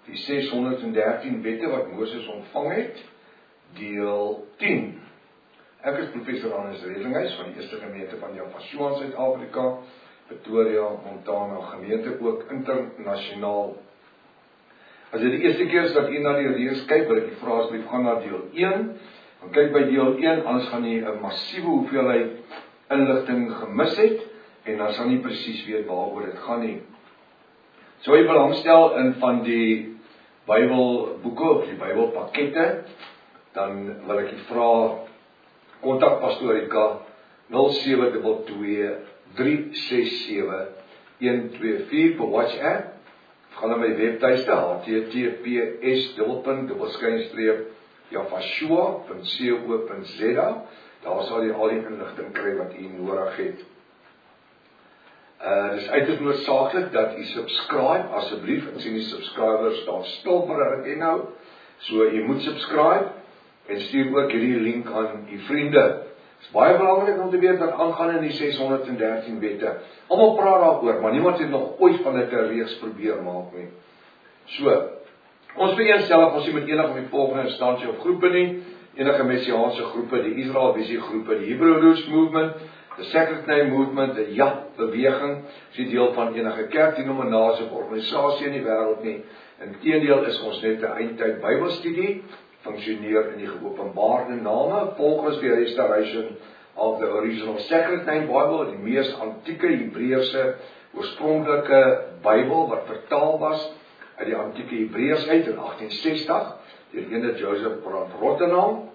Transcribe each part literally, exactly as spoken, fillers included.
die seshonderddertien wette wat Moses ontvang het, deel tien. Ek is professor Hannes Redlinghuis van die Eerste Gemeente van Javashua in Suid-Afrika, Pretoria, Montana, gemeente ook internasionaal. As dit die eerste keer is dat u na die reeks kyk, wil ek u vra asseblief gaan na deel een, dan kyk by deel een, anders gaan jy 'n massiewe hoeveelheid inligting gemis het, en dan sal nie presies weet waaroor dit gaan nie. So jy belangstel in van die Bybelboeke of die Bybelpakkette, dan wil ek u vra, kontak Pastoor Rika nul sewe twee twee, drie ses sewe, een twee vier vir WhatsApp. Gaan na my webtuiste h t t p s dubbelpunt javashua punt co punt z a. Daar sal jy al die inligting kry wat u nodig het. Uh, dis uiters noodsaaklik dat u subscribe, asseblief, ek sien die subscribers staan stil vir 'n rukkie nou, so u moet subscribe, en stuur ook hierdie link aan u vriende. Het is baie belangrik om te weet wat aangaan in die seshonderddertien wette. Almal praat daaroor, maar niemand het nog ooit van dit 'n reeks probeer maak nie. So, ons vereenselwig ons nie met enige van die volgende instansie of groepe nie, enige messiaanse groepe, die Israel Visie groepe, die Hebrew Roots Movement, die Sacred Name Movement, die J A P beweging, is nie deel van enige kerk, denominasie of organisasie in die wêreld nie. Inteendeel is ons net 'n eindtyd Bybelstudie, functioneer in die geopenbaarde name, volgens die restoration of the original Sacred Name Bible, die mees antieke Hebreëse oorspronklike Bybel wat vertaal was uit die antieke Hebreërs uit in agtien sestig, deur ene Joseph Brand Rotterdam.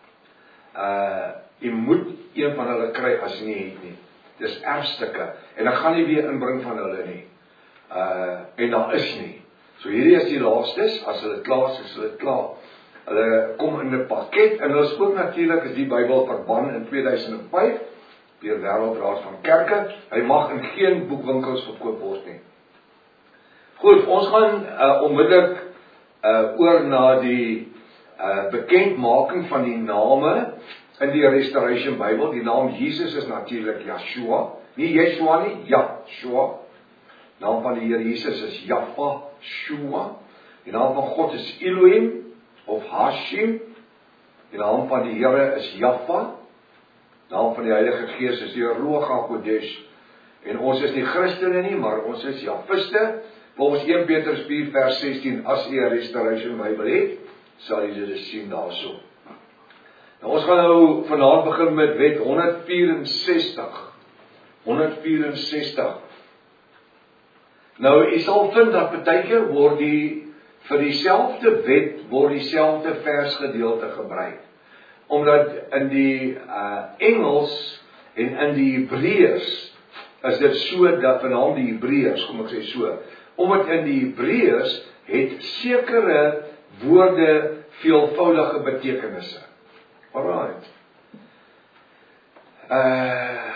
Uh, jy moet een van hulle kry as jy nie het nie. Dis erfstukke, en ek gaan nie weer inbring van hulle nie. Uh, en daar is nie. So hierdie is die laastes, as hulle klaar is, is hulle klaar. Hulle kom in 'n pakket, en hulle is ook natuurlik is die Bybel verban in twee duisend vyf, deur Wêreldraad van Kerke. Hy mag in geen boekwinkels verkoop word nie. Goed, ons gaan uh, onmiddellik uh, oor na die uh, bekendmaking van die name in die Restoration Bybel. Die naam Jesus is natuurlik Yeshua, nie Yeshua nie, Yahshua. Die naam van die Here Jesus is Javashua. Die naam van God is Elohim of Hashim. Die naam van die Here is Jahva. Die naam van die Heilige Gees is die Ruach HaKodesh. En ons is nie Christene nie, maar ons is Jahviste. Volgens een Petrus vier vers sestien, as jy 'n Restoration Bybel het, sal jy dit sien daarso. Nou, ons gaan nou vanaand begin met wet honderd vierensestig. honderd vierensestig. Nou, jy sal vind dat partykeer word die vir dieselfde wet word dieselfde versgedeelte gebruik. Omdat in die uh, Engels en in die Hebreërs is dit so dat veral die Hebreërs, kom ek sê so, omdat in die Hebreërs het sekere woorde veelvoudige betekenisse. Alright. Uh,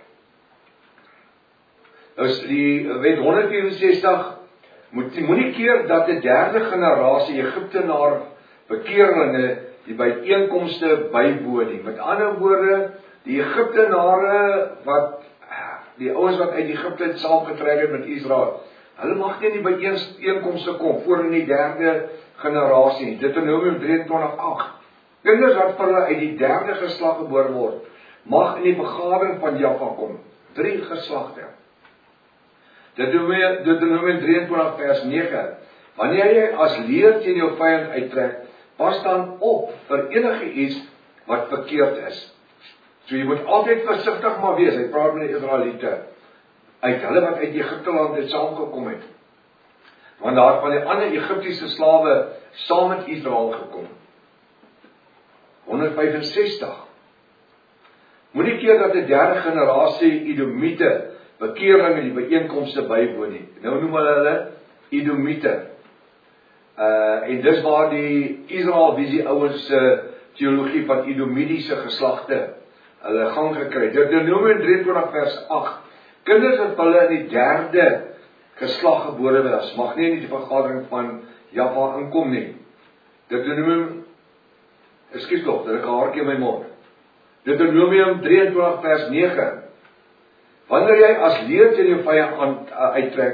dus die wet honderd vierensestig moet moenie keer dat die derde generasie Egiptenaar bekeerlinge die byeenkomste bywoon nie. Met ander woorde, die Egiptenare wat die ouens wat uit Egipte het saamgetrek het met Israel, hulle mag nie in die byeenkomste kom voor in die derde generasie nie. Deuteronomium drieëntwintig agt. Kinders wat vir hulle uit die derde geslag gebore word, mag in die vergadering van Jahwe kom. Drie geslagte. Deuteronomium drieëntwintig vers nege. Wanneer jy as leer teen jou vyand uittrek, pas dan op vir enige iets wat verkeerd is. So jy moet altyd versigtig maar wees. Hy praat met die Israeliete uit hulle wat uit Egipte land het saamgekom het. Want daar van die ander Egiptiese slawe saam met Israel gekom. honderd vyfensestig. Moenie keer dat die derde generasie Edomite bekeerlinge die byeenkomste bywoon nie. Nou noem hulle hulle Edomite. Uh, en dis waar die Israel Visie ouens se teologie van Edomitiese geslagte hulle gang gekry. Deuteronomium drieëntwintig vers agt. Kinders wat hulle in die derde geslag gebore was, mag nie in die vergadering van Jahwe inkom nie. Deuteronomium, ekskuus tog, dat ek 'n haartjie in my mond. Deuteronomium drieëntwintig vers nege. Wanneer jy as leer teen jou vyand uittrek,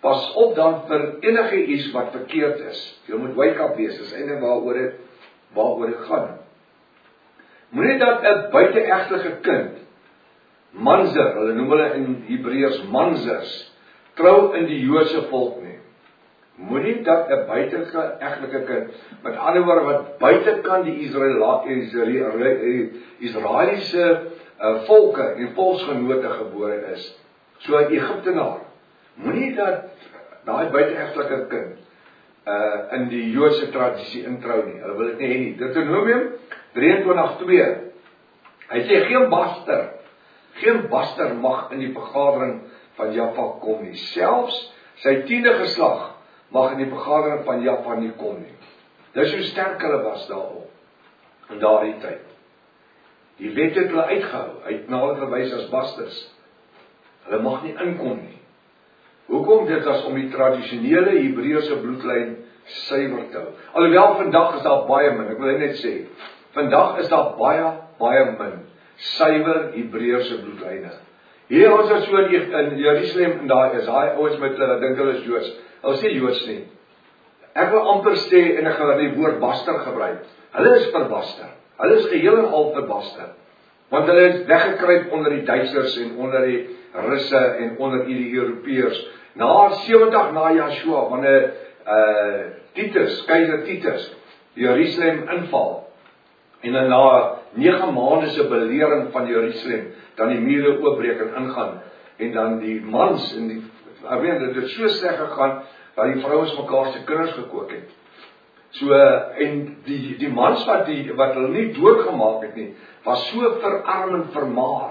pas op dan vir enige iets wat verkeerd is. Jy moet wake-up wees, dis eintlik waaroor dit waaroor dit gaan. Moenie dat 'n buite-egtelike kind, manzer, hulle noem hulle in Hebreërs manzers, trou in die Joodse volk nie. Moenie dat 'n buite-egtelike kind, met ander woorde wat buitekant die Israela, Israel, Israeliese uh, volke en volksgenote gebore is, so 'n Egiptenaar. Moenie dat daai buite-egtelike kind uh, in die Joodse tradisie introu nie. Hulle wil dit nie hê nie. Deuteronomium drieëntwintig twee. Hy sê geen baster, geen baster mag in die vergadering van Jaffa kom nie. Selfs sy tiende geslag mag in die vergadering van Jaffa nie kom nie. Dis hoe sterk hulle was daarop in daardie tyd. Die wet het hulle uitgehou, uit na hulle verwys as basters. Hulle mag nie inkom nie. Hoekom? Dit as om die tradisionele Hebreëse bloedlyn suiwer te hou. Alhoewel vandag is daar baie min, ek wil net sê, vandag is daar baie, baie min suiwer Hebreëse bloedlyne. Hier ons is so in Jerusalem en daar is daai ouens met hulle dink hulle is Joods. Hulle sê Joods nie. Ek wil amper sê en ek gaan die woord baster gebruik. Hulle is verbaster. Hulle is geheel en al verbaster. Want hulle is weggekruip onder die Duitsers en onder die Russe en onder die Europeërs. Na sewentig na Joshua, wanneer uh, Titus, keiser Titus, Jerusalem inval, en dan na nege maande se belering van Jerusalem, dan die mure oopbreek en ingaan, en dan die mans, en die, ek weet, dit het so sleg gegaan, dat die vrouens mekaar se kinders gekook het. So, en die, die mans wat, die, wat hulle nie doodgemaak het nie, was so verarm en vermaar,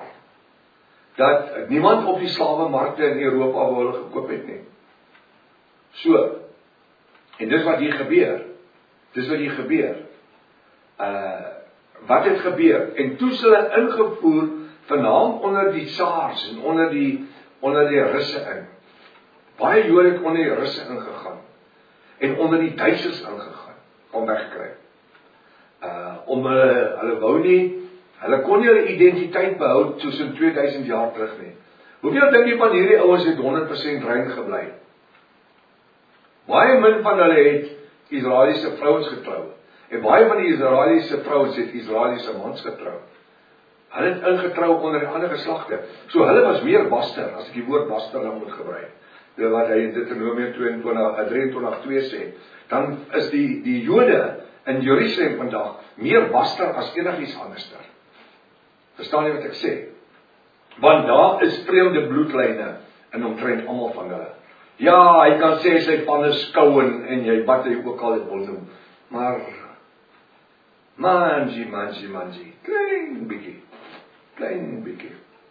dat niemand op die slawemarkte in Europa wou hulle gekoop het nie. So, en dis wat hier gebeur, dis wat hier gebeur, uh, wat het gebeur, en toe is hulle ingevoer, vernaam onder die Tsaars, en onder die, onder die Russe in, baie Jode het onder die Russe ingegaan, en onder die Duitsers ingegaan, om wegkry, uh, om hulle, hulle wou nie, hulle kon nie hulle identiteit behou tussen twee duisend jaar terug nie. Hoeveel dink jy van hierdie ouens het honderd persent rein gebly? Baie min van hulle het Israeliese vrouens getrou. En baie van die Israeliese vrouens het Israeliese mans getrou. Hulle het ingetrou onder die ander geslagte. So hulle was meer baster, as ek die woord baster nou moet gebruik. Dit wat hy in Deuteronomium drieëntwintig twee sê. Dan is die, die Jode in Jerusalem vandag meer baster as enigiets anderster. Verstaan jy wat ek sê? Want daar is vreemde bloedlyne in omtrent almal van hulle. Ja, hy kan sê sy van 'n skouen en jy wat hy ook al het wil noem. Maar manji, manji, manji, klein bietjie, klein bietjie.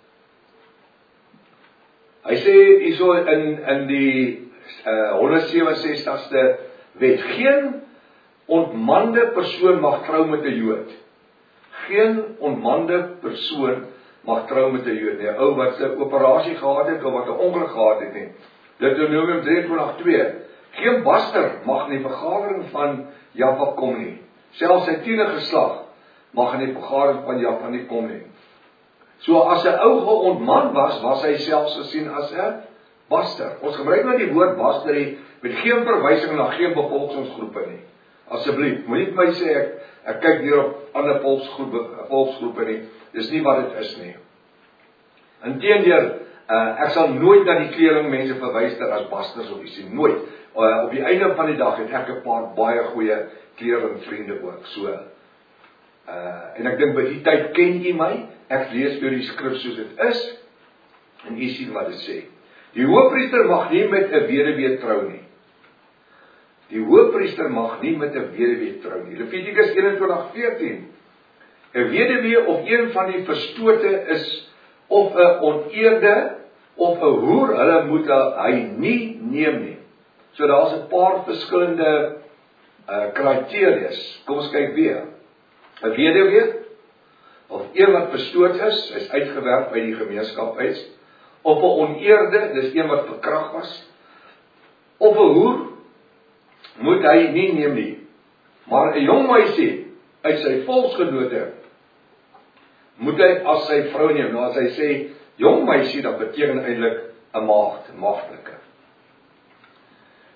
Hy sê hierso in in die uh, honderd sewenenses-ste wet, geen ontmande persoon mag trou met 'n Jood. Geen ontmande persoon mag trou met 'n Jood nie. 'n Ou wat 'n operasie gehad het of wat 'n ongeluk gehad het nie. Deuteronomium drieëntwintig twee. Geen baster mag in die vergadering van Jaffa kom nie. Selfs sy tiende geslag mag in die vergadering van Jaffa nie kom nie. So as 'n ou geontman was, was hy selfs gesien as 'n baster. Ons gebruik nou die woord baster hier met geen verwysing na geen bevolkingsgroepe nie. Asseblief, moenie vir my sê ek ek kyk hier op ander volksgroepe, volksgroepe nie. Dis nie wat dit is nie. Inteendeel, uh, ek sal nooit na die kleerlingmense verwys as basters of iets nie, nooit. Uh, op die einde van die dag het ek 'n paar baie goeie kleerlingvriende ook, so. Uh, en ek dink by die tyd ken u my, ek lees deur die skrif soos dit is, en u sien wat dit sê. Die hoofpriester mag nie met 'n weduwee trou nie. Die hoofpriester mag nie met 'n weduwee trou nie. Levitikus eenentwintig veertien. 'n Weduwee of een van die verstote is of 'n oneerde of 'n hoer, hulle moet hy nie neem nie. So daar's 'n paar verskillende uh, kriteria's. Kom ons kyk weer. 'n Weduwee of een wat verstoot is, is uitgewerp uit die gemeenskap uit, of 'n oneerde, dis een wat verkragt was, of 'n hoer, moet hy nie neem nie. Maar 'n jong meisie uit sy volksgenote moet hy as sy vrou neem. Nou as hy sê jong meisie, dan beteken eintlik 'n maagd, maagdelike.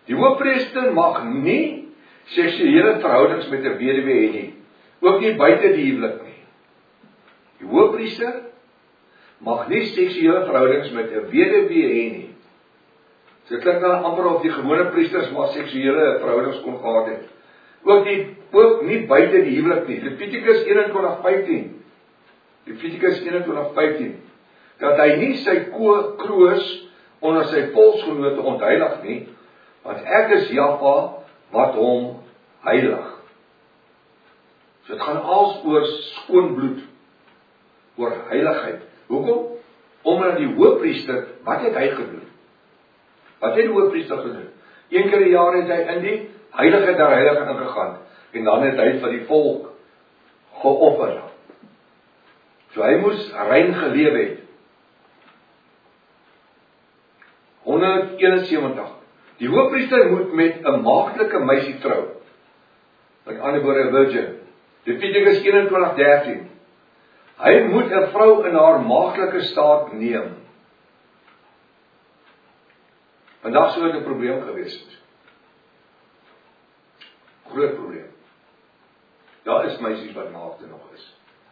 Die hoofpriester mag nie seksuele verhoudings met 'n weduwee hê nie, ook nie buite die huwelik nie. Die hoofpriester mag nie seksuele verhoudings met 'n weduwee hê nie. So dit klink dan amper of die gewone priesters maar seksuele verhoudings kon gehad het. Ook nie, ook nie buite die huwelik nie. Levitikus eenentwintig vyftien. Levitikus eenentwintig vyftien. Dat hy nie sy kroos onder sy volksgenote ontheilig nie, want ek is Jahwe wat hom heilig. So dit gaan als oor skoon bloed, oor heiligheid. Hoekom? Omdat die hoofpriester, wat het hy gedoen? Wat het die hoofpriester gedoen? Een keer 'n jaar het hy in die heilige der heilige ingegaan, en dan het hy vir die volk geoffer. So hy moes rein geleef het. honderdeenensewentig. Die hoofpriester moet met 'n maagdelike meisie trou. Met ander woorde 'n virgin. Levitikus eenentwintig dertien. Hy moet 'n vrou in haar maagdelike staat neem. Vandag sou dit 'n probleem gewees het. Groot probleem. Daar is meisies wat naakte nog is.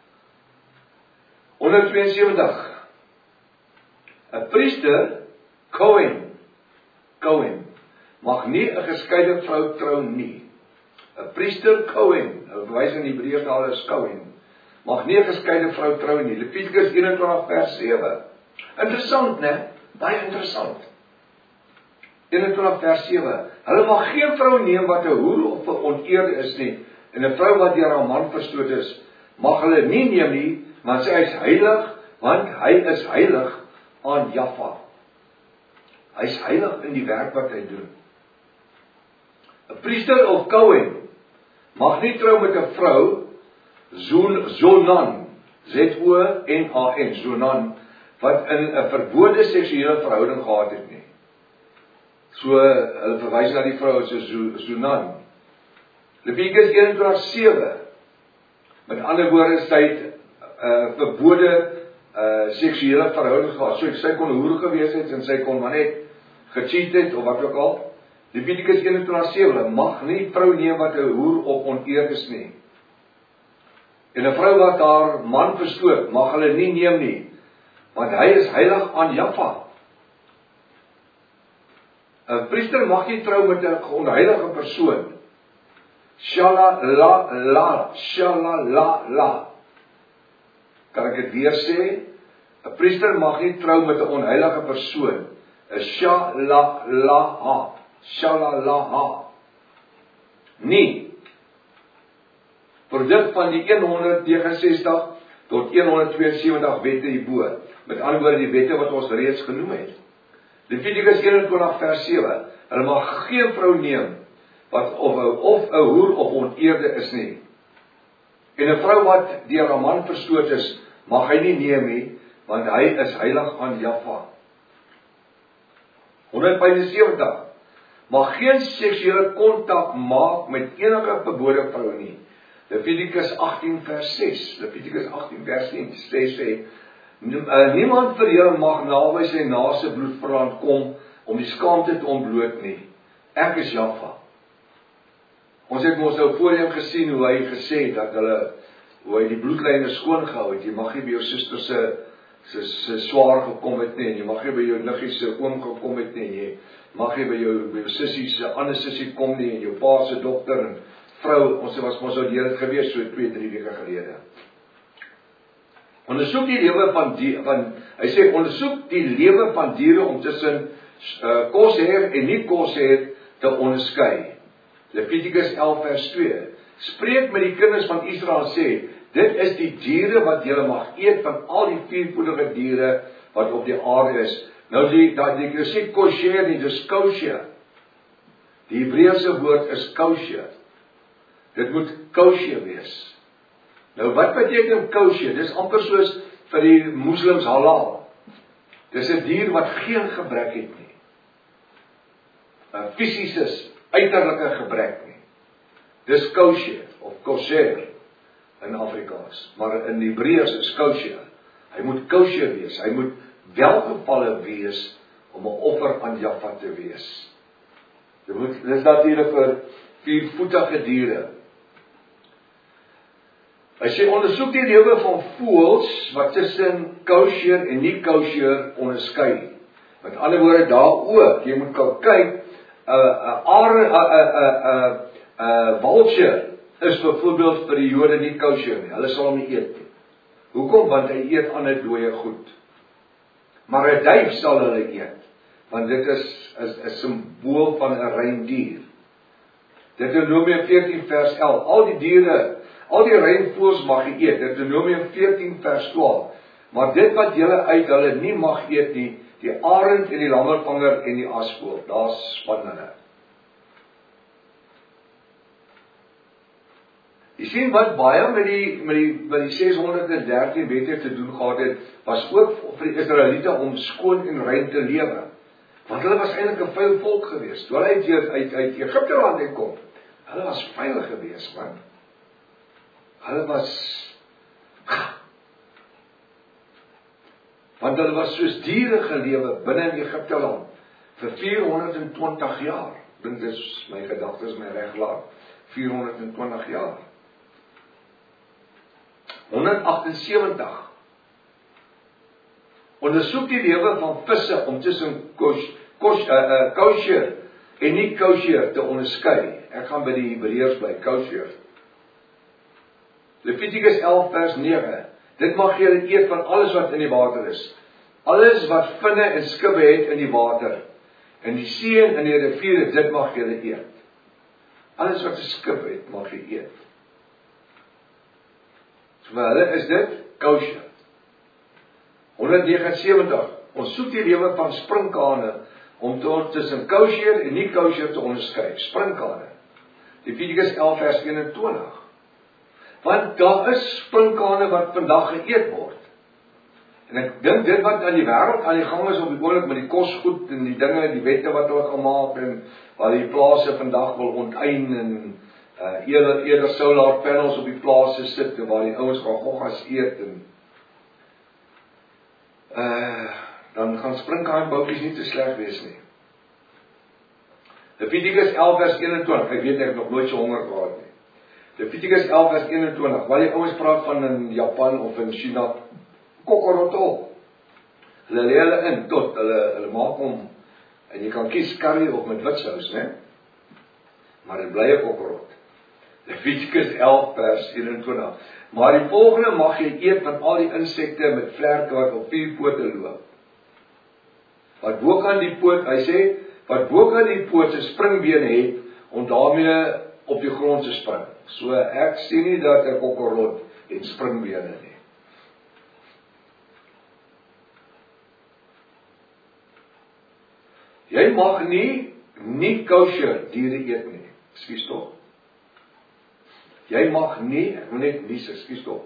honderdtweeënsewentig. 'n Priester, Kohen, Kohen, mag nie 'n geskeide vrou trou nie. 'n Priester, Kohen, 'n verwys in die Hebreëse taal is Kohen, mag nie 'n geskeide vrou trou nie. Levitikus eenentwintig vers sewe. Interessant, né? Baie interessant. eenentwintig vers sewe. Hulle mag geen vrou neem wat 'n hoer of 'n onteerde is nie, en 'n vrou wat deur haar man verstoot is, mag hulle nie neem nie, want sy is heilig, want hy is heilig aan Jahwe. Hy is heilig in die werk wat hy doen. 'n Priester of Kohen mag nie trou met 'n vrou, Zonan, Z O N A N, Zonan, wat in 'n verbode seksuele verhouding gehad het nie. So, hulle verwys na die vrou as 'n Zonan. Levitikus eenentwintig sewe. Met ander woorde, sy het uh, verbode uh, seksuele verhouding gehad. So, sy kon hoer gewees het en sy kon maar net gecheat het of wat ook al. Levitikus eenentwintig sewe. Mag nie vrou neem wat 'n hoer of onteerd is nie. En 'n vrou wat haar man verstoot, mag hulle nie neem nie, want hy is heilig aan Jahwe. 'n Priester mag nie trou met 'n onheilige persoon. Shala la la, shala la la. Kan ek dit weer sê? 'n Priester mag nie trou met 'n onheilige persoon. 'n Shala la ha, shala la ha. Nie. Produk van die honderdnegenensestig tot honderdtweeënsewentig wette hierbo. Met ander woorde die wette wat ons reeds genoem het. Levitikus eenentwintig vers sewe. Hulle mag geen vrou neem wat of 'n of 'n hoer of onteerde is nie. En 'n vrou wat deur haar man verstoot is, mag hy nie neem nie, want hy is heilig aan Jahwe. honderdvyfensewentig. Mag geen seksuele kontak maak met enige verbode vrou nie. Levitikus agtien vers ses. Levitikus agtien vers ses sê, niemand vir julle mag naby sy naaste bloedverwant kom om die skaamte te ontbloot nie. Ek is Jahwe. Ons het mos nou voorheen gesien hoe hy gesê dat hulle, hoe hy die bloedlyne skoon gehou het. Jy mag nie by jou suster se se se swaar gekom het nie, en jy mag nie by jou niggie se oom gekom het nie, jy mag nie by jou by jou sussie se ander sussie kom nie, en jou pa se dokter en vrou, ons was mos al deur dit gewees so twee, drie weke gelede. Ondersoek die lewe van die van hy sê ondersoek die lewe van diere om tussen uh, kosher en nie kosher te onderskei. Levitikus elf vers twee. Spreek met die kinders van Israel en sê, dit is die diere wat julle mag eet van al die viervoetige diere wat op die aarde is. Nou die dat die sê kosher nie, dis kosher. Die Hebreëse woord is kosher. Dit moet kosher wees. Nou wat beteken kosher? Dis amper soos vir die moslems halal. Dis 'n dier wat geen gebrek het nie. 'n Fisiese, uiterlike gebrek nie. Dis kosher of kosher in Afrikaans, maar in Hebreëus is kosher. Hy moet kosher wees. Hy moet welgevalle wees om 'n offer aan Jahwe te wees. Dit moet, dit is natuurlik vir viervoetige diere. As jy ondersoek die lewe van voëls wat tussen kosher en nie kosher onderskei. Met ander woorde daar ook, jy moet kan kyk, 'n uh, 'n uh, 'n uh, 'n uh, uh, vulture is byvoorbeeld vir die Jode nie kosher nie. Hulle sal hom nie eet nie. Hoekom? Want hy eet ander dooie goed. Maar 'n duif sal hulle eet, want dit is 'n simbool van 'n rein dier. Deuteronomium veertien vers elf. Al die diere, al die rein voëls mag jy eet. Deuteronomium veertien vers twaalf. Maar dit wat julle uit hulle nie mag eet nie, die arend en die lammervanger en die aasvoël, daar's van hulle. Jy sien wat baie met die met die met die ses honderd dertien wette te doen gehad het, was ook vir die Israeliete om skoon en rein te lewe. Want hulle was eintlik 'n vuil volk geweest. Toe hulle uit uit, uit Egipte land uitkom, hulle was vuil geweest, man. Hulle was want hulle was soos diere gelewe binne in Egipte land vir vierhonderd en twintig jaar. Dink dis my gedagtes my reg laat. vierhonderd en twintig jaar. honderd agt en sewentig. Ondersoek die lewe van visse om tussen kos, kos, uh, uh, kosher en nie kosher te onderskei. Ek gaan by die Hebreërs bly, kosher. Levitikus elf vers nege. Dit mag julle eet van alles wat in die water is. Alles wat vinne en skubbe het in die water. En die see en in die riviere, dit mag julle eet. Alles wat 'n skub het, mag jy eet. So vir hulle is dit kosher. honderd nege en sewentig. Ons soek die lewe van sprinkane om tot tussen kosher en nie kosher te onderskei. Sprinkane. Levitikus elf vers eenentwintig. Want daar is sprinkane wat vandag geëet word. En ek dink dit wat aan die wêreld aan die gang is op die oomblik met die kosgoed en die dinge, die wette wat hulle gemaak en waar die plase vandag wil onteien en uh, eerder, eerder solar panels op die plase sit en waar die ouens gaan goggas eet en uh, dan gaan sprinkaanboutjies nie te sleg wees nie. Levitikus elf vers eenentwintig. Ek weet ek het nog nooit so honger gehad nie. Levitikus elf vers eenentwintig. Waar die ouens praat van in Japan of in China kokorotol. Hulle lê hulle in tot hulle hulle maak hom en jy kan kies curry of met wit sous, né? Maar dit bly 'n kokorot. Levitikus elf vers eenentwintig. Maar die volgende mag jy eet van al die insekte met vlerke wat op vier pote loop. Wat bokant die poot, hy sê, wat bokant die pote springbene het om daarmee op die grond te spring. So ek sien nie dat 'n kokorot het springbene nie. Jy mag nie nie kosher diere eet nie. Ekskuus tog. Jy mag nie, ek moet net nie, ekskuus tog.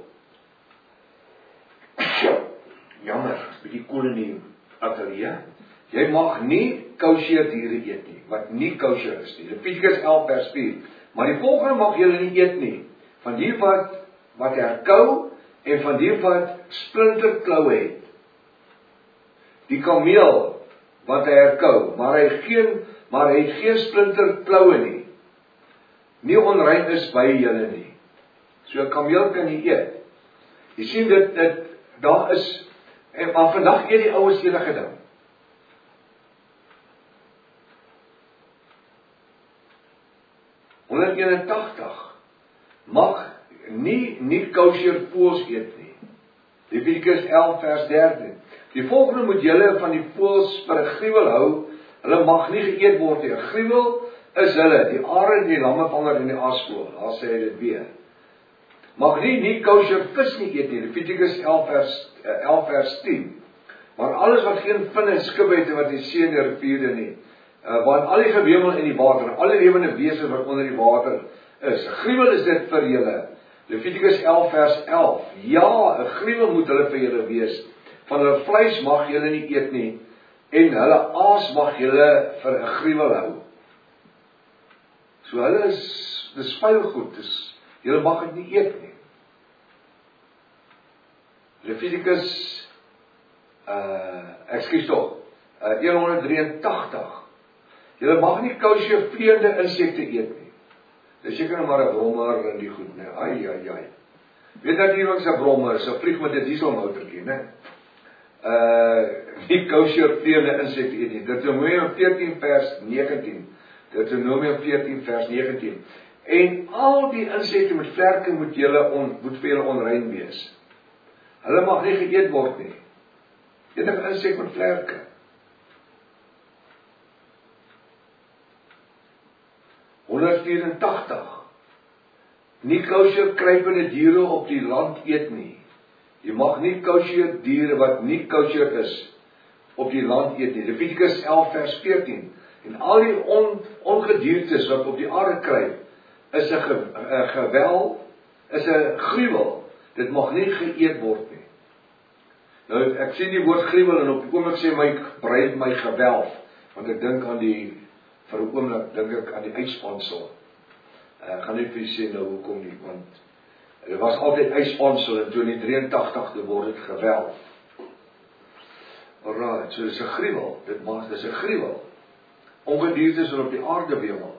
Jammer, bietjie koel in die ateljee. Jy mag nie kosher diere eet nie, wat nie kosher is nie. Levitikus elf vers vier. Maar die volgende mag julle nie eet nie, van die wat wat herkou en van die wat splinterkloue het. Die kameel wat hy herkou, maar hy geen maar hy het geen splinterkloue nie. Nie onrein is by julle nie. So 'n kameel kan jy eet. Jy sien dit dit daar is en maar vandag eet die oues enige ding. honderd eenentagtig mag nie nie kosher voëls eet nie. Levitikus elf vers dertien. Die volgende moet julle van die voëls vir 'n gruwel hou. Hulle mag nie geëet word nie. 'n Gruwel is hulle, die arend, die lammervanger en die aasvoël. Daar sê hy dit weer. Mag nie nie kosher vis nie eet nie. Levitikus elf vers elf vers tien. Maar alles wat geen vinne en skubbe het en wat in die see en die riviere nie. Uh, want al die gewemel in die water, al die lewende wesens wat onder die water is. 'n Gruwel is dit vir julle. Levitikus elf vers elf. Ja, 'n gruwel moet hulle vir julle wees. Van hulle vleis mag julle nie eet nie en hulle aas mag julle vir 'n gruwel hou. So hulle is dis vuil goed. Dis julle mag dit nie eet nie. Levitikus uh ekskuus tog. Uh honderd drieëntagtig. Julle mag nie kosher vleende insekte eet nie. Dis seker nou maar 'n brommer en die goed, né? Ai ai ai. Weet natuurlik 'n brommer, so vlieg met 'n dieselmotortjie, né? Uh nie kosher vleende insekte eet nie. Deuteronomium veertien vers negentien. Deuteronomium veertien vers negentien. En al die insekte met vlerke moet julle on, moet vir julle onrein wees. Hulle mag nie geëet word nie. Enige insek met vlerke. honderd vyerentagtig. Nie kosher kruipende diere op die land eet nie. Jy mag nie kosher diere wat nie kosher is op die land eet nie. Levitikus elf vers veertien. En al die on, ongediertes wat op die aarde kruip, is 'n ge, gewel, is 'n gruwel. Dit mag nie geëet word nie. Nou, ek sien die woord gruwel en op die oomblik sê my brein my gewelf, want ek dink aan die, vir 'n oomblik dink ek aan die uitspansel. Ek gaan nie vir julle sê nou hoekom nie, want dit was altyd uitspansel en toe in die drieëntagtig word dit gewelf. Alraai, so dis 'n gruwel, dit mag, dis 'n gruwel. Ongediertes wat op die aarde wemel.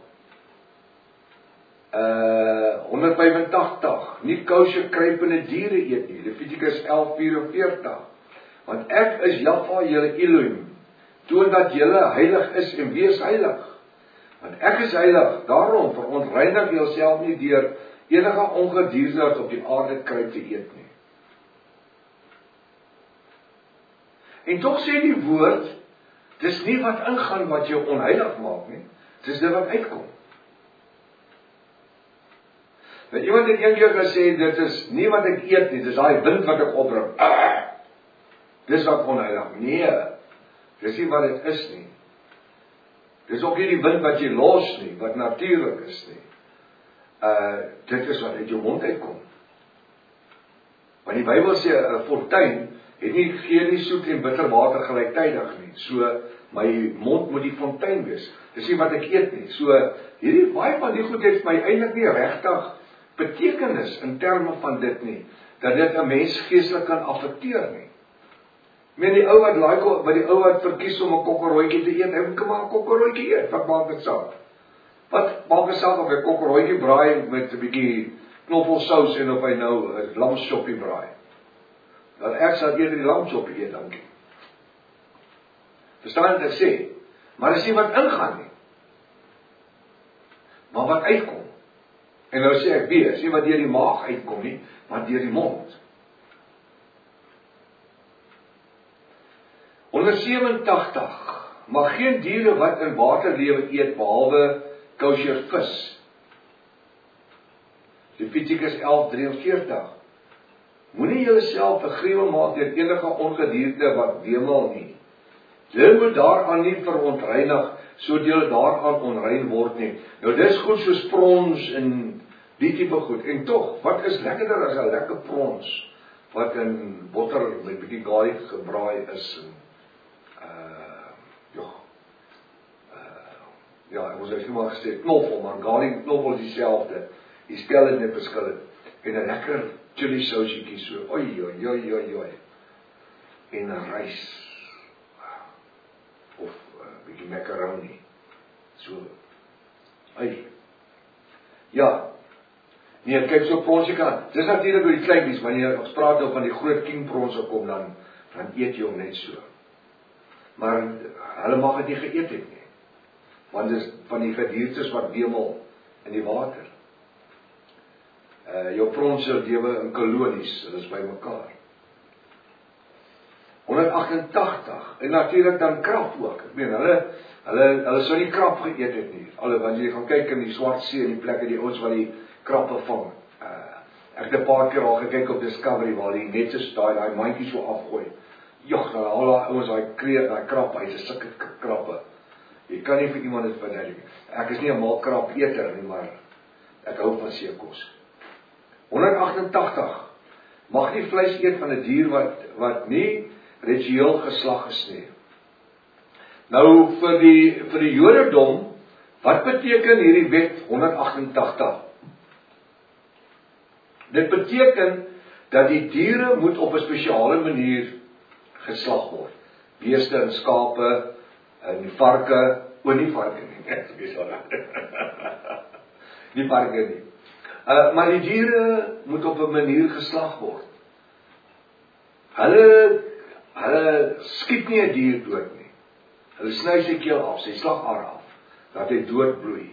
Uh, honderd vyfentagtig, nie kosher kruipende diere eet nie, Levitikus elf vyerenveertig, want ek is Jahwe julle Elohim, toon dat julle heilig is en wees heilig, want ek is heilig, daarom verontreinig jouself nie deur enige ongedierte wat op die aarde kruip te eet nie. En tog sê die woord, dis nie wat ingaan wat jou onheilig maak nie, dis dit wat uitkom. Want iemand het een keer gesê, dit is nie wat ek eet nie, dis daai wind wat ek opbring. Ah, dis wat onheilig. Nee, dis nie wat dit is nie. Dis ook nie die wind wat jy los nie, wat natuurlik is nie. Uh, dit is wat uit jou mond uitkom. Want die Bybel sê, 'n fontein het nie, gee nie soet en bitter water gelyktydig nie. So, my mond moet die fontein wees. Dis nie wat ek eet nie. So, hierdie baie van die goed het my eintlik nie regtig betekenis in terme van dit nie, dat dit 'n mens geestelik kan affekteer nie. Met die ou wat like, wat die ou wat verkies om 'n kokkerrooitjie te eet, hy moet maar 'n kokkerrooitjie eet, wat maak dit saak? Wat maak dit saak of hy 'n kokkerrooitjie braai met 'n bietjie knoffelsous en of hy nou 'n lamschoppie braai? Dan ek sal eerder die lamschoppie eet, dankie. Verstaan wat ek sê? Maar dis nie wat ingaan nie. Maar wat uitkom. En nou sê ek weer, sê wat deur die maag uitkom nie, maar deur die mond. honderd vysewentig, mag geen diere wat in water lewe eet, behalwe kosher vis. Levitikus elf drieënveertig. Moenie jouself 'n gruwel maak deur enige ongedierte wat wemel nie. Jy moet daaraan nie verontreinig, so deel daaraan onrein word nie. Nou dis goed soos prons en die tipe goed. En tog, wat is lekkerder as 'n lekker prons wat in botter met bietjie garlic gebraai is en uh ja. Uh ja, ek moes net maar gesê knoffel, maar garlic knoffel is dieselfde. Die spel is net verskillend. En 'n lekker chili sausietjie so. Oi oi oi oi oi. En 'n rys of 'n uh, bietjie macaroni. So. Ai. Ja. Nee, kyk so pronsie kan. Dis natuurlik oor die kleintjies, wanneer ons praat nou van die groot king pronse kom dan dan eet jy hom net so. Maar hulle mag dit nie geëet het nie. Want dis van die gediertes wat wemel in die water. Uh jou pronse lewe in kolonies, hulle is by mekaar. honderd agt-en-tagtig en natuurlik dan krap ook. Ek meen hulle hulle hulle sou nie krap geëet het nie. Alle wanneer jy gaan kyk in die Swart See en die plekke die ouens wat die krappe vang. Uh, ek het 'n paar keer al gekyk op Discovery waar die net so daai daai mandjies so afgooi. Jogg, dan al daai ouens daai kreet, daai krap uit, is sulke krappe. Jy kan nie vir iemand dit verduidelik nie. Ek is nie 'n mal krap eter nie, maar ek hou van seekos. honderd agt-en-tagtig mag nie vleis eet van 'n dier wat wat nie ritueel geslag is nie. Nou vir die vir die Jodendom, wat beteken hierdie wet honderd agt-en-tagtig? Dit beteken dat die diere moet op 'n spesiale manier geslag word. Beeste en skape en varke O nie varke nie. Ek is al. Nie varke nie. Uh, maar die diere moet op 'n manier geslag word. Hulle hulle skiet nie 'n dier dood nie. Hulle sny sy keel af, sy slagaar af, dat hy dood bloei.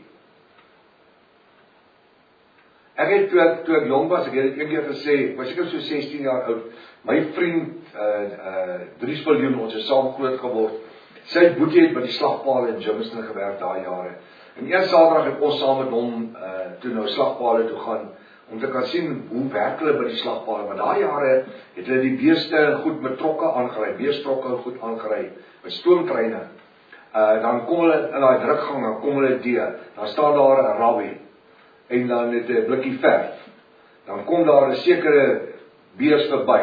Ek het toe ek, toe ek jong was, ek het dit een keer gesê, was ek so sestien jaar oud, my vriend, uh, uh, Dries Viljoen, ons is saam groot geword, sy boetie het by die slagpale in Germiston gewerk daai jare. En een Saterdag het ons saam met hom uh, toe nou slagpale toe gaan, om te kan sien hoe werk hulle by die slagpale. Maar daai jare het hulle die beeste goed met trokke aangery, beestrokke goed aangery, met stoomtreine. Uh, dan kom hulle in daai drukgang, dan kom hulle deur, dan staan daar 'n rabbi, en dan het 'n blikkie verf. Dan kom daar 'n sekere bees verby.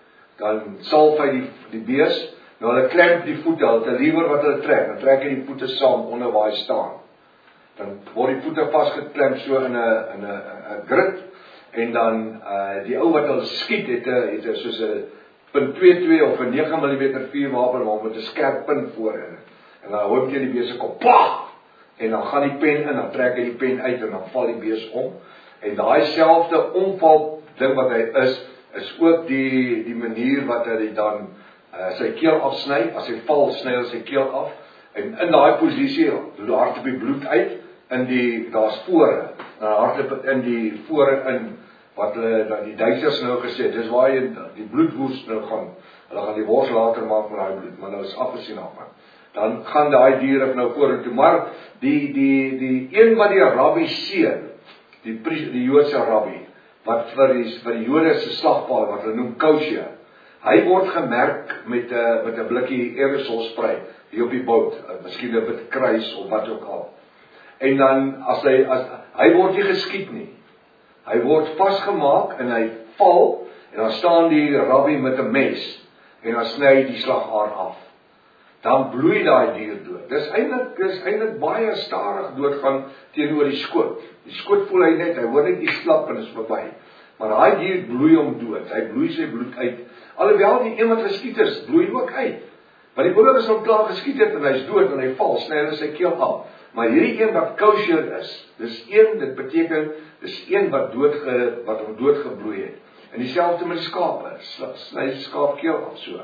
Dan salf hy die, die bees, nou hulle klemp die voete, hulle het 'n liewer wat hulle trek, dan trek hy die voete saam onder waar hy staan. Dan word die voete vasgeklemp so in 'n in 'n 'n grid, en dan uh, die ou wat hulle skiet het 'n het 'n soos 'n punt twee twee of 'n nege millimeter vuurwapen met 'n skerp punt voorin. En dan hoop jy die bees se kop, pah! En dan gaan die pen in, dan trek hy die pen uit en dan val die bees om. En daai selfde omval ding wat hy is, is ook die die manier wat hy dan uh, sy keel afsny. As hy val, sny hy sy keel af. En in daai posisie hardloop die bloed uit in die daar's spore. Dan hardloop in die spore in wat hulle dan die Duitsers nou gesê, dis waar jy die bloedwoes nou gaan. Hulle gaan die wors later maak met daai bloed, maar nou is afgesien af. Dan gaan daai diere nou vorentoe, maar die die die een wat die rabbi seën, die die Joodse rabbi wat vir die vir die Jode se slagpaal wat hulle noem kosher, hy word gemerk met 'n met 'n blikkie aerosolspray hier op die boot, miskien 'n wit kruis of wat ook al. En dan as hy as hy word nie geskiet nie. Hy word vasgemaak en hy val en dan staan die rabbi met 'n mes en dan sny hy die slagaar af. Dan bloei daai dier dood. Dis eintlik dis eintlik baie stadig doodgaan teenoor die skoot. Die skoot voel hy net, hy hoor net die slap en is verby. Maar daai dier bloei hom dood. Hy bloei sy bloed uit. Alhoewel die een wat geskiet is, bloei ook uit. Want die ouer is al klaar geskiet het en hy's dood en hy val, sny hulle sy keel af. Maar hierdie een wat kosher is, dis een, dit beteken dis een wat dood ge, wat hom dood gebloei het. En dieselfde met die skape, sny die skaap keel af so.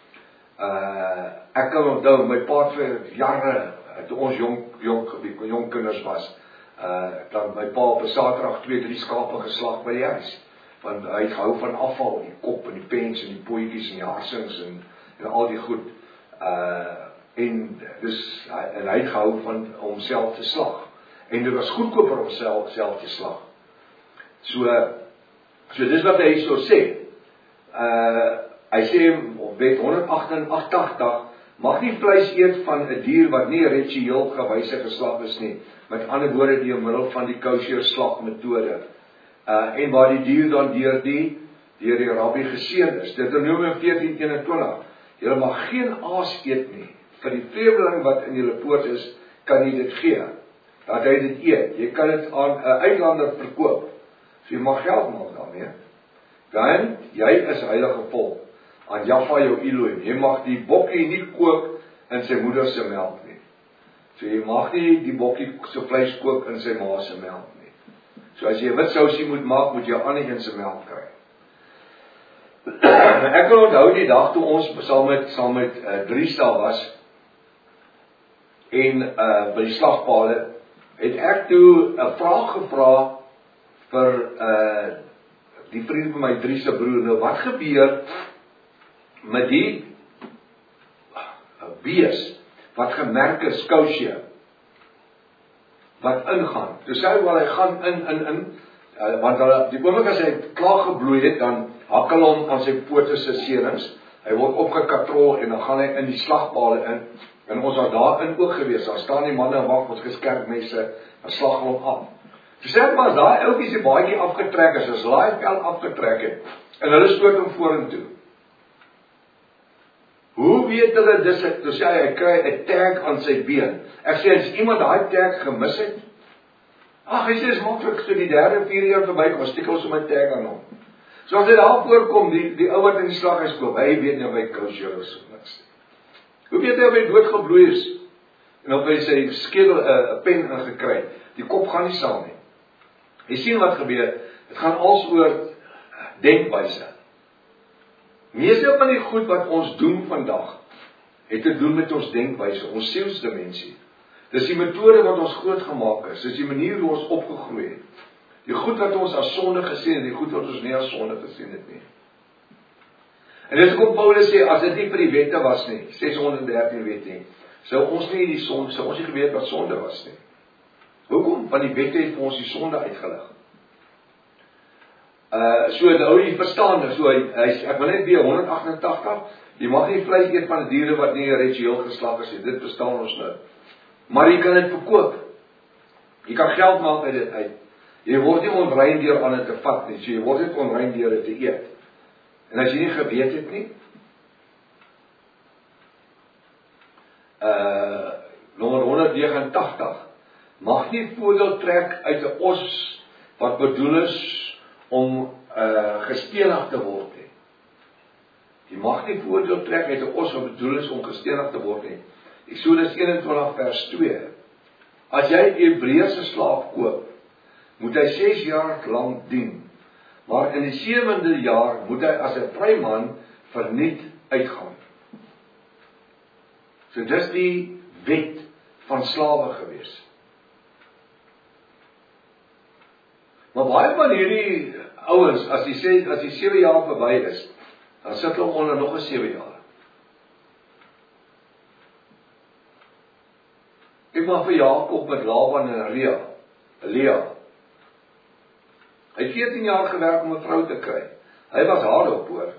Uh, ek kan onthou, my pa vir jare, toe ons jong, jong, jong kinders was, uh, dan my pa op 'n Saterdag twee, drie skape geslag by die huis. Want hy het gehou van afval, die kop en die pens en die pootjies en die harsings en, en al die goed. Uh, en dus, en hy het gehou van homself te slag. En dit was goedkoper om self, self te slag. So, so dis wat hy so sê. Uh, Hy sê, wet honderd agt-en-agtig, mag nie vleis eet van 'n dier wat nie ritueel gewyse geslag is nie. Met ander woorde, deur middel van die kosher slagmetode. Uh, en waar die dier dan deur die, deur die rabbi geseën is. Deuteronomium veertien eenentwintig. Julle mag geen aas eet nie. Vir die vreemdeling wat in julle poort is, kan jy dit gee. Dat hy dit eet. Jy kan dit aan 'n uitlander verkoop. So jy mag geld maak daarmee. Dan, jy is heilige volk. Aan Jahwe jou Elohim. Jy mag die bokkie nie kook in sy moeder se melk nie. So jy mag nie die bokkie se vleis kook in sy ma se melk nie. So as jy 'n wit sousie moet maak, moet jy 'n ander een se melk kry. Ek kan onthou die dag toe ons saam met saam met uh, Dries daar was en uh, by die slagpale het ek toe 'n vraag gevra vir uh, die vriend van my Dries se broer. Nou wat gebeur met die bees wat gemerk is kosher wat ingaan. Toe sê hy wel hy gaan in in in uh, want hulle die oomblik as hy klaar gebloei het, dan hakkel hom aan sy pote se serings. Hy word opgekatrol en dan gaan hy in die slagpale in. En ons was daarin ook gewees. Daar staan die manne wag met geskerpmesse en slag hom af. Toe sê ek maar daai ouetjie se baadjie afgetrek is, as laai vel afgetrek het en hulle stoot hom vorentoe. Hoe weet hulle dis ek, toe sê hy, hy kry 'n tag aan sy been. Ek sê, as iemand daai tag gemis het, ag, hy sê, dis maklik, so die derde, vier jaar verby, kom stikkel so my tag aan hom. So as hy daar voorkom, die, die ou wat in die slaghuis koop, hy weet nie of hy kosher is of niks. Hoe weet hy of hy doodgebloei is? en op hy sy skedel 'n uh, pen ingekry. Die kop gaan nie saam nie. Jy sien wat gebeur, dit gaan als oor denkwyse. Meeste van die goed wat ons doen vandag, het te doen met ons denkwyse, ons sielsdimensie. Dis die metode wat ons groot gemaak is, dis die manier hoe ons opgegroei het. Die goed wat ons as sonde gesien het, die goed wat ons nie as sonde gesien het nie. En dis hoekom Paulus sê, as dit nie vir die wette was nie, ses honderd dertien wet nie, sou ons nie die sonde, sou ons nie geweet wat sonde was nie. Hoekom? Want die wette het vir ons die sonde uitgelig. Uh, so nou die verstaande, so hy, hy, ek wil net weer honderd agt en tagtig, jy mag nie vleis eet van diere wat nie ritueel geslag is, dit verstaan ons nou. Maar jy kan dit verkoop. Jy kan geld maak uit dit uit. Jy word nie onrein deur ander te vat nie, so jy word nie onrein deur dit te eet. En as jy nie geweet het nie, uh, nommer honderd negenentagtig, mag nie voordeel trek uit 'n os wat bedoel is om uh, gestenig te word nie. Jy mag nie voordeel trek uit 'n os wat bedoel is om gestenig te word nie. Eksodus eenentwintig vers twee. As jy 'n Hebreëse slaaf koop, moet hy ses jaar lank dien. Maar in die sewende jaar moet hy as 'n vryman verniet uitgaan. So dis die wet van slawe gewees. Maar baie van hierdie ouens, as die sê as die sewe jaar verby is, dan sit hulle onder nog 'n sewe jaar. Ek maar vir Jakob met Laban en Lea, Lea. Hy het veertien jaar gewerk om 'n vrou te kry. Hy was hardop hoor.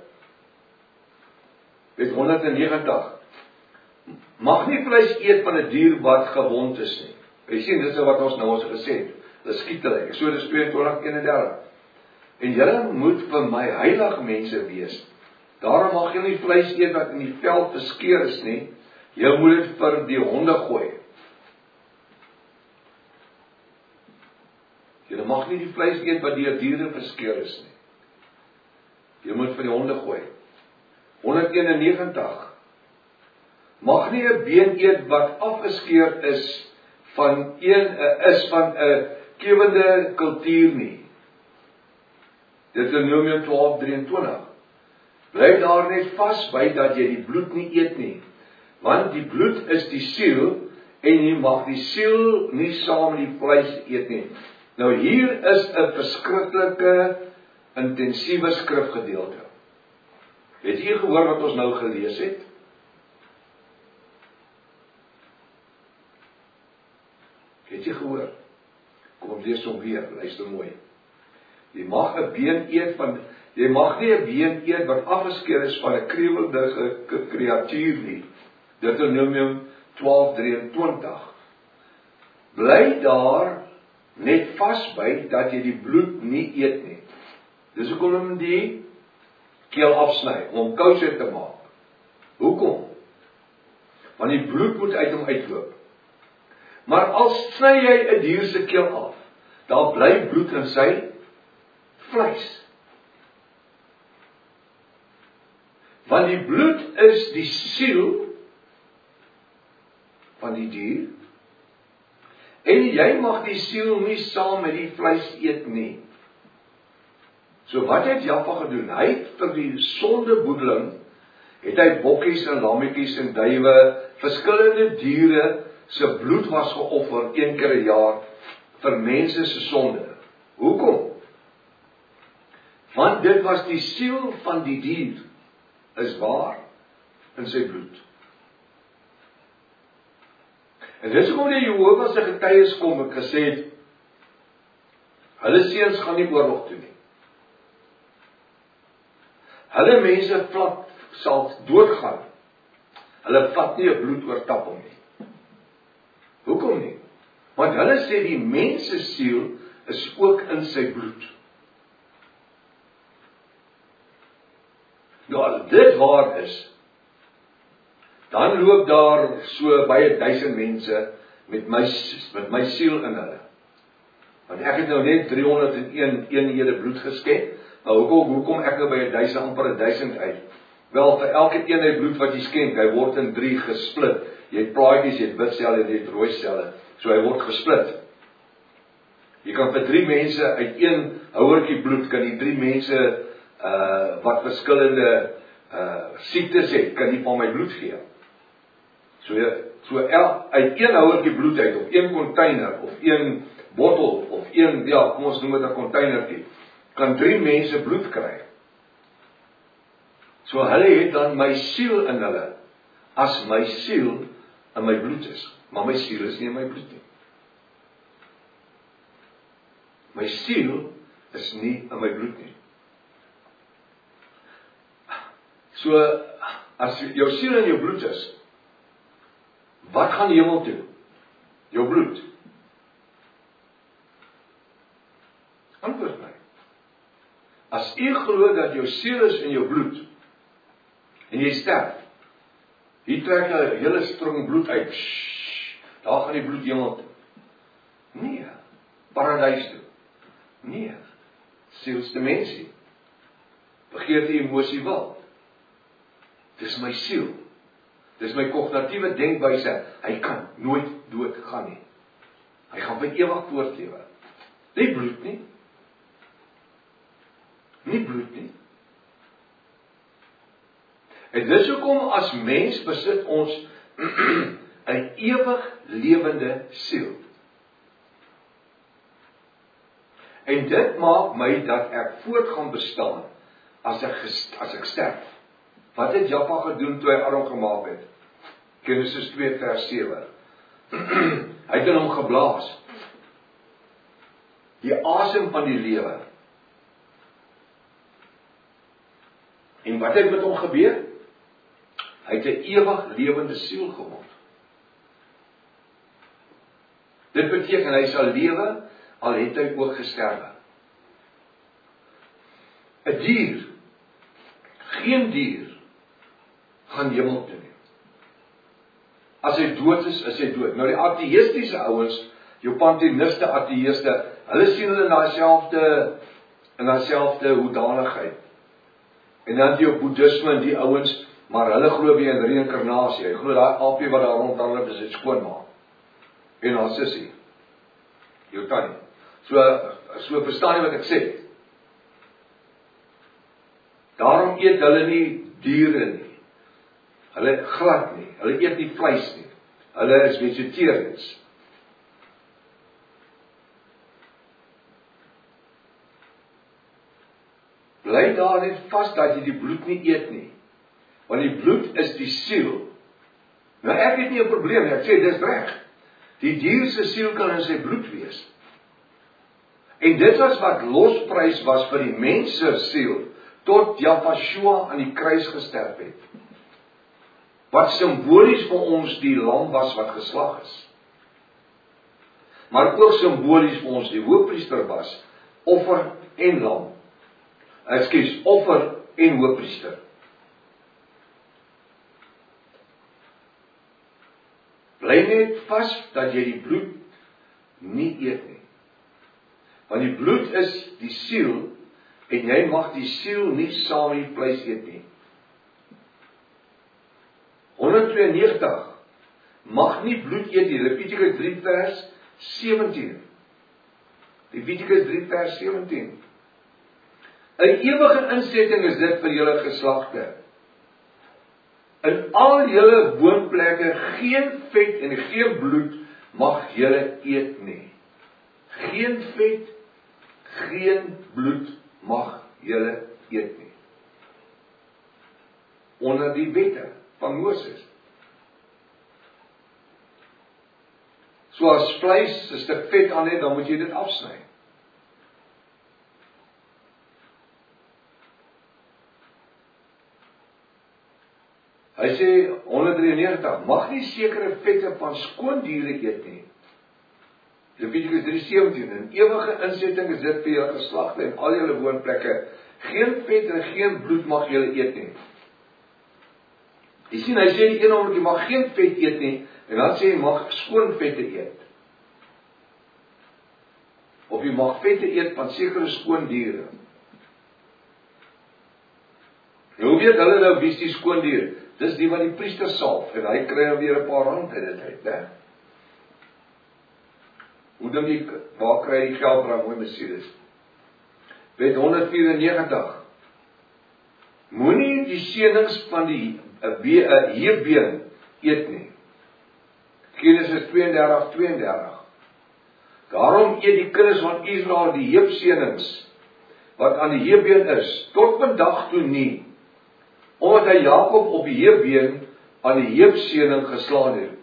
Met honderd negentig. Mag nie vleis eet van 'n dier wat gewond is nie. Jy sien, dis wat ons nou ons gesê het. Dis skiet hulle. Eksodus tweeëntwintig eenendertig. En julle moet vir my heilige mense wees. Daarom mag jy nie vleis eet wat in die veld beskeur is nie. Jy moet dit vir die honde gooi. Jy mag nie die vleis eet wat deur diere beskeur is nie. Jy moet vir die honde gooi. honderd eenennegentig. Mag nie 'n been eet wat afgeskeur is van een is van 'n kewende kultuur nie. Deuteronomium twaalf drieëntwintig. Bly daar net vas by dat jy die bloed nie eet nie, want die bloed is die siel en jy mag die siel nie saam met die vleis eet nie. Nou hier is 'n verskriklike intensiewe skrifgedeelte. Het jy gehoor wat ons nou gelees het? Het jy gehoor? Kom lees hom weer, luister mooi. Jy mag 'n been eet van jy mag nie 'n been eet wat afgeskeur is van 'n kreweldige kreatuur nie. Deuteronomium twaalf drieëntwintig. Bly daar net vasby dat jy die bloed nie eet nie. Dis hoekom hom die keel afsny om hom kouse te maak. Hoekom? Want die bloed moet uit hom uitloop. Maar as sny jy 'n dier se keel af, daar bly bloed in sy vleis. Want die bloed is die siel van die dier. En jy mag die siel nie saam met die vleis eet nie. So wat het Jaffa gedoen? Hy het vir die sondeboedeling, het hy bokkies en lammetjies en duwe, verskillende diere se bloed was geoffer een keer 'n jaar vir mense se sonde. Hoekom? Want dit was die siel van die dier, is waar in sy bloed. En dis hoekom die Jehova se getuies kom en gesê het, hulle seuns gaan nie oorlog toe nie. Hulle mense vlak sal doodgaan. Hulle vat nie 'n bloedoortapping nie. Hoekom nie? Want hulle sê die mens se siel is ook in sy bloed. Nou as dit waar is, dan loop daar so baie duisend mense met my met my siel in hulle. Want ek het nou net driehonderd en een eenhede bloed geskenk. Nou hoekom hoekom ek nou by duisend amper duisend uit? Wel vir elke eenheid bloed wat jy skenk, hy word in drie gesplit. jy het plaatjies, jy het wit selle, jy het rooi selle, so hy word gesplit. Jy kan vir drie mense uit een houertjie bloed, kan die drie mense uh, wat verskillende uh, siektes het, kan die van my bloed gee. So, so el, uit een houertjie bloed uit, of een container, of een bottel, of een, ja, kom ons noem het 'n containertjie, kan drie mense bloed kry. So hulle het dan my siel in hulle, as my siel in my bloed is. Maar my siel is nie in my bloed nie. My siel is nie in my bloed nie. So, as jou siel in jou bloed is, wat gaan hemel toe? Jou bloed. Antwoord my. As u glo dat jou siel is in jou bloed, en jy sterf, hier trek jy 'n hele string bloed uit, shh, daar gaan die bloed hemel toe. Nee, paradys toe. Nee, sielsdimensie. Begeerte, emosie, wil. Dis my siel. Dis my kognitiewe denkwyse. Hy kan nooit dood gaan nie. Hy gaan vir ewig voortlewe. Nie bloed nie. Nie bloed nie. En dis hoekom as mens besit ons 'n ewig lewende siel. En dit maak my dat ek voort gaan bestaan as ek, as ek sterf. Wat het Jaffa gedoen toe hy Aaron gemaak het? Genesis twee vers sewe. Hy het in hom geblaas. Die asem van die lewe. En wat het met hom gebeur? Hy het 'n ewig lewende siel geword. Dit beteken hy sal lewe, al het hy ook gesterwe. 'n Dier, geen dier, gaan hemel toe nie. As hy dood is, is hy dood. Nou die ateïstiese ouens, jou panteïste ateïste, hulle sien hulle in dieselfde in dieselfde hoedanigheid. En dan die boeddhisme en die ouens, maar hulle glo weer in reïnkarnasie. Hy glo daai aapie wat daar rondhardloop is, dit skoonmaak. En haar sussie. Jou tannie. So, so verstaan jy wat ek sê? Daarom eet hulle nie diere nie. Hulle glad nie. Hulle eet nie vleis nie. Hulle is vegetarians. Bly daar net vas dat jy die bloed nie eet nie. Want die bloed is die siel. Nou ek het nie 'n probleem nie. Ek sê dis reg. Die dier se siel kan in sy bloed wees. En dit was wat losprys was vir die mens se siel tot Jaffa aan die kruis gesterf het. Wat simbolies vir ons die lam was wat geslag is. Maar ook simbolies vir ons die hoofpriester was, offer en lam. Ekskuus, offer en hoofpriester. Bly net vas dat jy die bloed nie eet nie. Want die bloed is die siel, en jy mag die siel nie saam met die vleis eet nie. honderdtweeënnegentig mag nie bloed eet nie. Levitikus drie vers sewentien. Levitikus drie vers sewentien. 'n ewige insetting is dit vir julle geslagte. In al julle woonplekke geen vet en geen bloed mag julle eet nie. Geen vet, geen bloed mag julle eet nie. Onder die wette van Moses. So as vleis 'n stuk vet aan het, dan moet jy dit afsny. Hy sê honderddrieënnegentig, mag nie sekere vette van skoon diere eet nie. Levitikus drie sewentien, 'n ewige insetting is dit vir julle geslagte en al julle woonplekke. Geen vet en geen bloed mag julle eet nie. Jy sien, hy sê die een oomlik, jy mag geen vet eet nie, en dan sê jy mag skoon vette eet. Of jy mag vette eet van sekere skoon diere. Nou weet hulle nou wie is die skoon dier? dis die wat die priester salf, en hy kry weer 'n paar rand uit dit uit, né? Hoe dink jy, waar kry die geld van mooi Mercedes? Wet honderd vyf en negentig. Moenie die senings van die heebeen eet nie. Genesis tweeëndertig tweeëndertig. Daarom eet die kinders van Israel die heepsenings wat aan die heebeen is, tot vandag toe nie, omdat hy Jakob op die heebeen aan die heepsening geslaan het.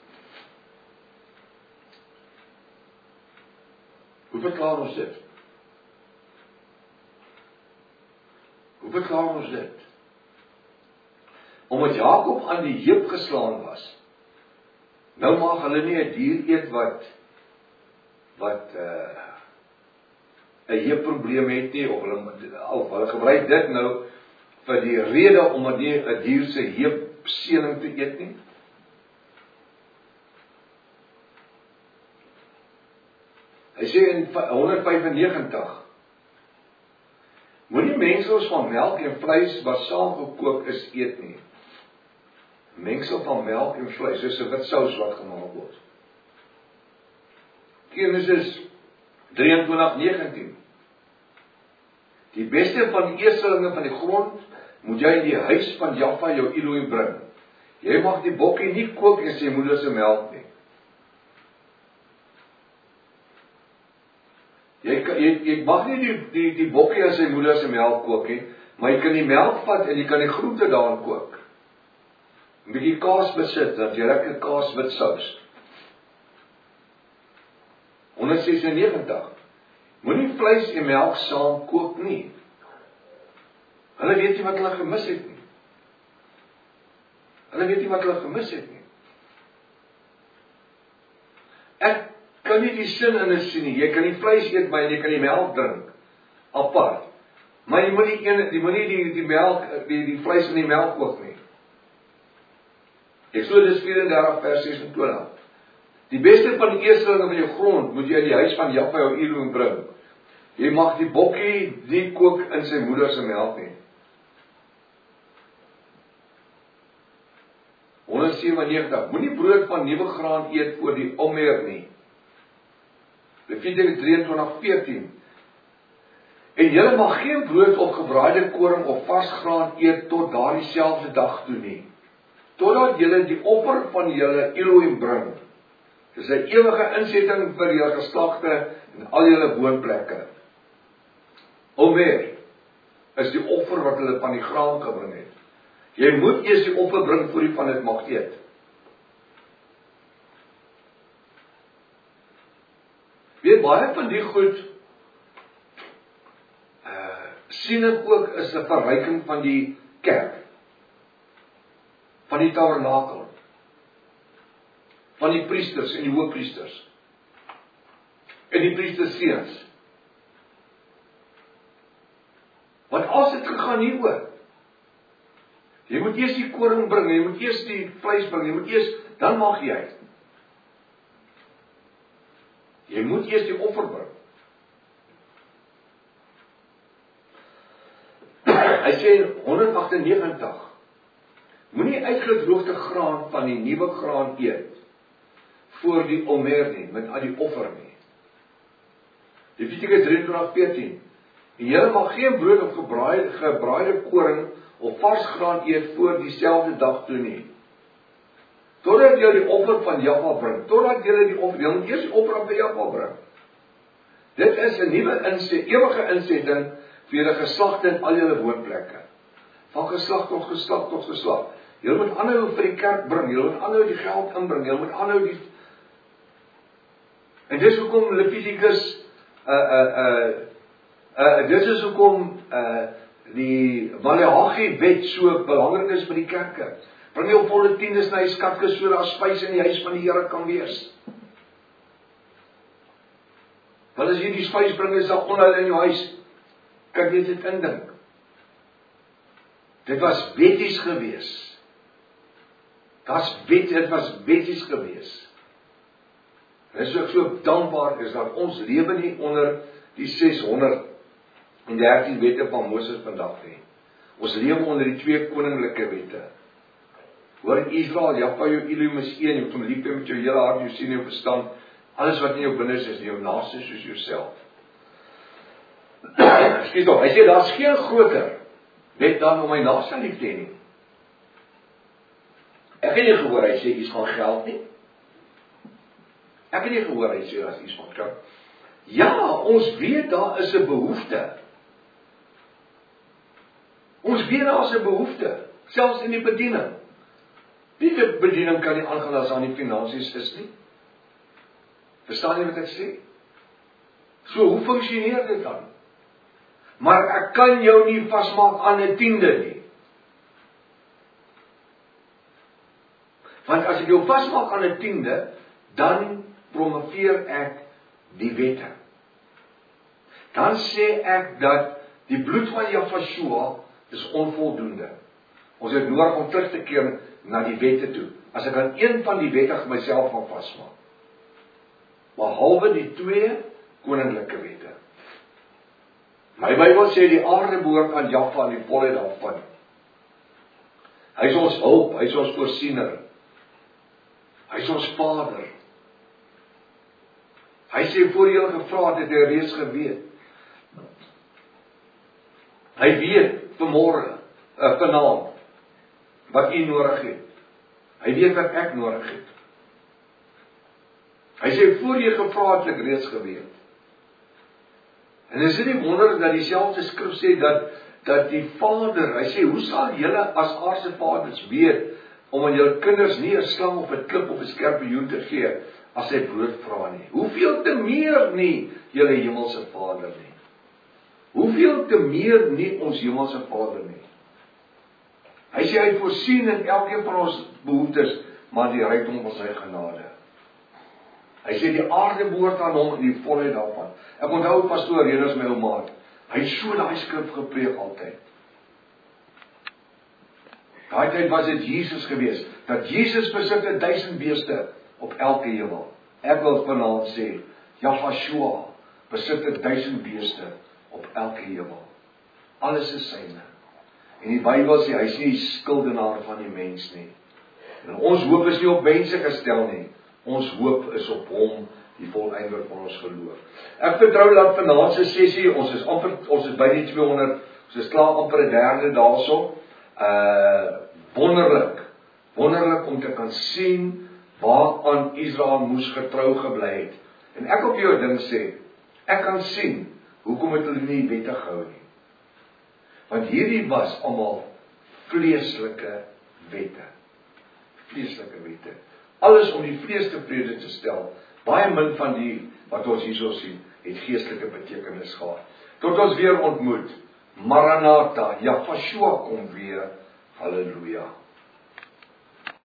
Hoe verklaar ons dit? Hoe verklaar ons dit? Omdat Jakob aan die heup geslaan was, nou mag hulle nie 'n dier eet wat wat 'n uh, 'n heupprobleem het nie, of hulle of hulle gebruik dit nou vir die rede omdat nie 'n dier se heupsening te eet nie. Hy sê in honderd vyf en negentig, moenie mengsels van melk en vleis wat saamgekook is eet nie. Mengsel van melk en vleis, soos 'n wit sous wat gemaak word. Genesis drieëntwintig negentien. Die beste van die eerstelinge van die grond moet jy in die huis van Jahwe jou Elohim bring. Jy mag die bokkie nie kook in sy moeder se melk nie. Jy, jy, jy mag nie die, die, die bokkie in sy moeder se melk kook nie, maar jy kan die melk vat en jy kan die groente daarin kook. 'n Bietjie kaas besit, dat jy lekker kaas wit sous. honderd ses en negentig. Moenie vleis en melk saam kook nie. Hulle weet nie wat hulle gemis het nie. Hulle weet nie wat hulle gemis het nie. Ek kan nie die sin in dit sien nie. Jy kan die vleis eet, maar jy kan die melk drink apart. Maar jy moet nie een, jy moet nie die die melk, die die vleis en die melk kook nie. Eksodus vyf-en-dertig vers ses-en-twintig. Die beste van die eerstelinge van jou grond moet jy in die huis van Jahwe jou Elohim bring. Jy mag die bokkie nie kook in sy moeder se melk nie. honderd sewe en negentig. Moenie brood van nuwe graan eet voor die omer nie. Levitikus drieëntwintig veertien. En julle mag geen brood of gebraaide koring of vars graan eet tot daardie selfde dag toe nie. Totdat julle die offer van julle Elohim bring. Dis 'n ewige insetting vir julle geslagte en al julle woonplekke. Omer is die offer wat hulle van die graan gebring het. Jy moet eers die offer bring voor jy van dit mag eet. Weet baie van die goed uh, sien ek ook is 'n verryking van die kerk, van die tabernakel, van die priesters en die hoofpriesters en die priestersseuns. Want as dit gegaan hieroor, jy moet eers die koring bring, jy moet eers die vleis bring, jy moet eers, dan mag jy. Jy moet eers die offer bring. Hy sê in honderd agt en negentig, moenie uitgedroogde graan van die nuwe graan eet voor die omer nie, met al die offer nie. Levitikus drieëntwintig veertien. En julle mag geen brood of gebraaide, gebraaide koring of vars graan eet voor dieselfde dag toe nie. Totdat jy die offer van Jahwe bring, totdat jy die offer, jy moet eers die offer aan Jahwe bring. Dit is 'n nuwe inset, ewige insetting vir julle geslagte in al julle woonplekke. Van geslag tot geslag tot geslag. Jy moet aanhou vir die kerk bring, jy moet aanhou die geld inbring, jy moet aanhou die. En dis hoekom Levitikus uh uh uh uh dis is hoekom uh die Maleagi wet so belangrik is vir die kerke. Bring jou volle tiendes na die skatkis so daar spys in die huis van die Here kan wees. Want as jy die spys bring is daar onheil in jou huis, kan jy dit indink. Dit was wetties gewees. Das wet, dit was wetties gewees. En is ook so dankbaar is dat ons lewe nie onder die seshonderd en dertien wette van Moses vandag nie. Ons lewe onder die twee koninklike wette. Hoor Israel, Jahwe jou Elohim is een, jy moet hom lief hê met jou hele hart, jou siel en jou verstand. Alles wat in jou binne is, is jou naaste soos jouself. Skiet op, hy sê, daar is geen groter wet dan om my naaste lief te hê nie. Ek het nie gehoor, hy sê, iets van geld nie. Ek het nie gehoor, hy sê, as iets van geld. Ja, ons weet, daar is 'n behoefte. Ons weet, daar is 'n behoefte, selfs in die bediening. Die bediening kan nie aangaan as daar nie finansies is nie. Verstaan jy wat ek sê? So, hoe funksioneer dit dan? Maar ek kan jou nie vasmaak aan 'n tiende nie. Want as ek jou vasmaak aan 'n tiende, dan promoveer ek die wette. Dan sê ek dat die bloed van Jahwe is onvoldoende. Ons het nodig om terug te keer na die wette toe. As ek aan een van die wette myself van vasmaak. Behalwe die twee koninklike wette. My Bybel sê die aarde behoort aan Jahwe aan die volheid daarvan. Hy is ons hulp, hy is ons voorsiener. Hy is ons Vader. Hy sê voor jy gevra het, het hy reeds geweet. Hy weet vanmôre, uh, vanaand, wat u nodig het. Hy weet wat ek nodig het. Hy sê voor jy gevra het, het ek reeds geweet. En is dit nie wonder dat dieselfde skrif sê dat dat die Vader, hy sê, hoe sal julle as aardse vaders weet om aan julle kinders nie 'n slang of 'n klip of 'n skorpioen te gee as hy brood vra nie? Hoeveel te meer nie julle hemelse Vader nie? Hoeveel te meer nie ons hemelse Vader nie? Hy sê hy voorsien in elkeen van ons behoeftes, maar die rykdom van sy genade. Hy sê die aarde behoort aan hom in die volheid daarvan. Ek onthou pastoor Renus my ou maat. Hy het so daai skrif gepreek altyd. Daai tyd was dit Jesus gewees, dat Jesus besit 'n duisend beeste op elke hemel. Ek wil vanaand sê, Jahwe besit 'n duisend beeste op elke hemel. Alles is syne. En die Bybel sê, hy is nie skuldenaar van die mens nie. En ons hoop is nie op mense gestel nie. Ons hoop is op hom, die volëinder van ons geloof. Ek vertrou dat vanaand se sessie, ons is amper, ons is by die tweehonderd, ons is klaar amper 'n derde daarso. Uh, wonderlik, wonderlik om te kan sien waaraan Israel moes getrou gebly het. En ek op jou ding sê, ek kan sien, hoekom het hulle nie wette gehou nie. Want hierdie was almal vleeslike wette. Vleeslike wette. Alles om die vlees tevrede te stel. Baie min van die, wat ons hierso sien, het geestelike betekenis gehad. Tot ons weer ontmoet. Maranatha, Jahwe kom weer. Halleluja.